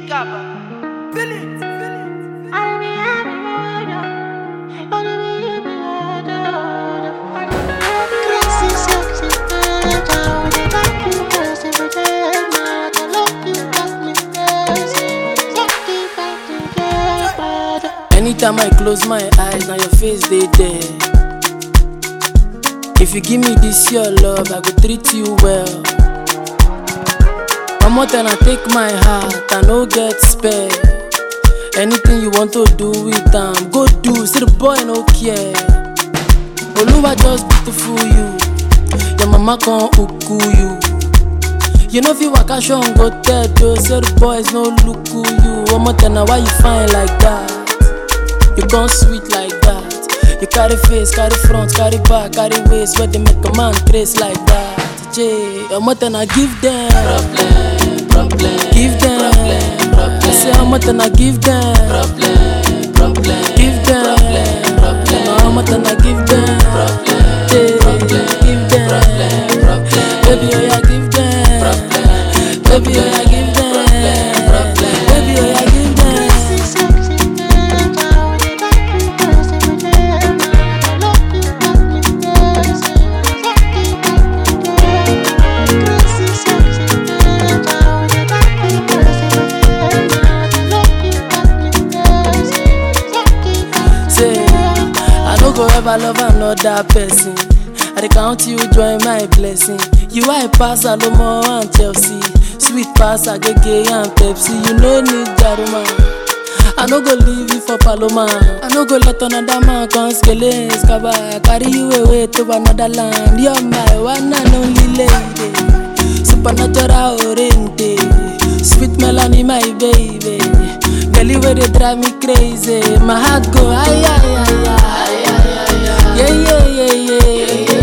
Gabba. Feel it. Anytime I close my eyes, now your face they there. If you give me this your love, I go treat you well. I'm more than I take my heart, I no get spare. Anything you want to do with them, go do. See the boy no care. Oluwa just beautiful you. Your mama can't uku you. You know if you waka show and go tell you, say the boys no look you. One more than why you fine like that? You gone sweet like that. You carry face, carry front, carry back, carry waist. Where they make a man trace like that. Jay, I'm more than I give them problem. Give them problem. I say I'm more than I give them problem. Give them problem. No, I'm more than I give them Jay, give them baby, oh yeah, give them baby, oh yeah, give them baby, oh yeah, give them. Go ever love another person. I count you join my blessing. You I pass Alomo and Chelsea, sweet pass Agege and Pepsi. You no need Jaruma. I no go leave you for Paloma. I no go let another man come skele skaba. Carry you away to another land. You're my one and only lady, supernatural oriente, sweet melody my baby. Girl, you they drive me crazy. My heart go ay ay ay ay. Yeah.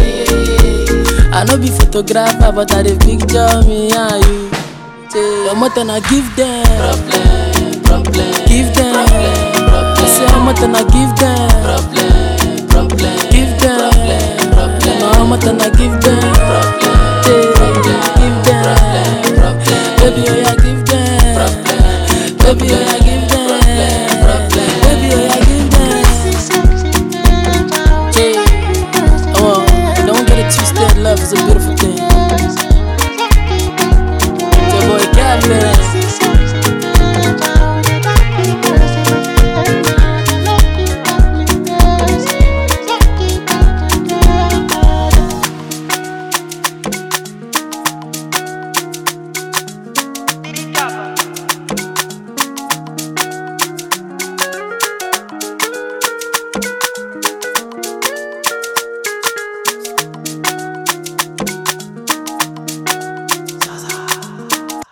I know be photographer, but I the picture me and you. Say, I'm more than I give them problem. Give them problem. I say, I'm more than I give them problem. Give them problem. No, I'm more than I give them give them baby, oh yeah, give them baby, oh yeah.